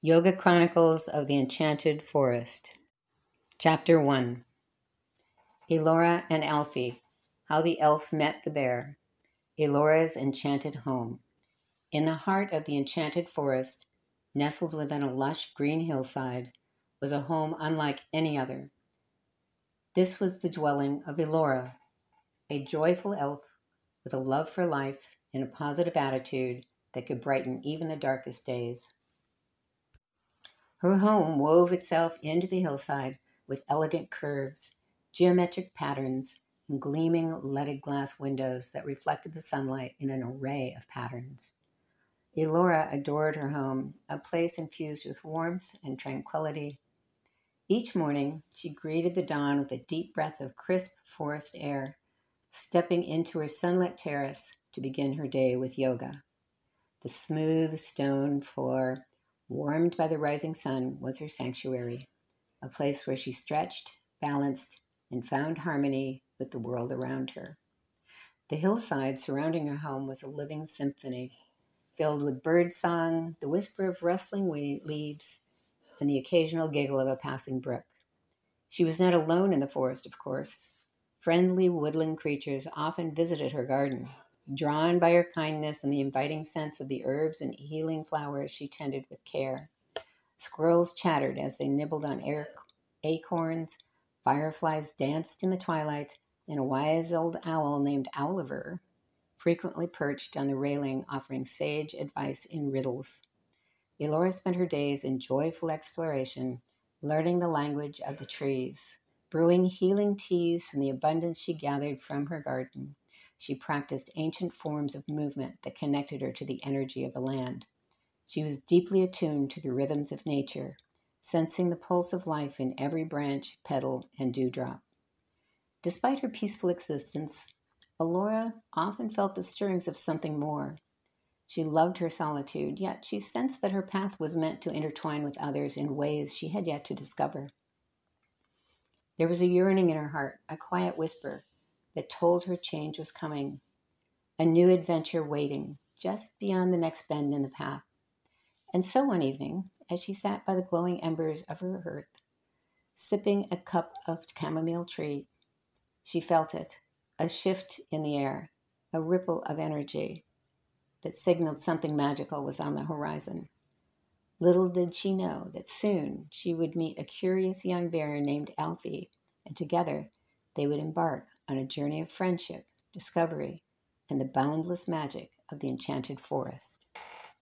Yoga Chronicles of the Enchanted Forest. Chapter 1. Elora and Alfie. How the Elf Met the Bear. Elora's Enchanted Home. In the heart of the enchanted forest, nestled within a lush green hillside, was a home unlike any other. This was the dwelling of Elora, a joyful elf with a love for life and a positive attitude that could brighten even the darkest days. Her home wove itself into the hillside with elegant curves, geometric patterns, and gleaming leaded glass windows that reflected the sunlight in an array of patterns. Elora adored her home, a place infused with warmth and tranquility. Each morning, she greeted the dawn with a deep breath of crisp forest air, stepping into her sunlit terrace to begin her day with yoga. The smooth stone floor, warmed by the rising sun, was her sanctuary, a place where she stretched, balanced, and found harmony with the world around her. The hillside surrounding her home was a living symphony, filled with bird song, the whisper of rustling leaves, and the occasional giggle of a passing brook. She was not alone in the forest, of course. Friendly woodland creatures often visited her garden, drawn by her kindness and the inviting scents of the herbs and healing flowers she tended with care. Squirrels chattered as they nibbled on acorns, fireflies danced in the twilight, and a wise old owl named Owliver frequently perched on the railing offering sage advice in riddles. Elora spent her days in joyful exploration, learning the language of the trees, brewing healing teas from the abundance she gathered from her garden. She practiced ancient forms of movement that connected her to the energy of the land. She was deeply attuned to the rhythms of nature, sensing the pulse of life in every branch, petal, and dewdrop. Despite her peaceful existence, Elora often felt the stirrings of something more. She loved her solitude, yet she sensed that her path was meant to intertwine with others in ways she had yet to discover. There was a yearning in her heart, a quiet whisper that told her change was coming, a new adventure waiting just beyond the next bend in the path. And so one evening, as she sat by the glowing embers of her hearth, sipping a cup of chamomile tea, she felt it, a shift in the air, a ripple of energy that signaled something magical was on the horizon. Little did she know that soon she would meet a curious young bear named Alfie, and together they would embark on a journey of friendship, discovery, and the boundless magic of the enchanted forest.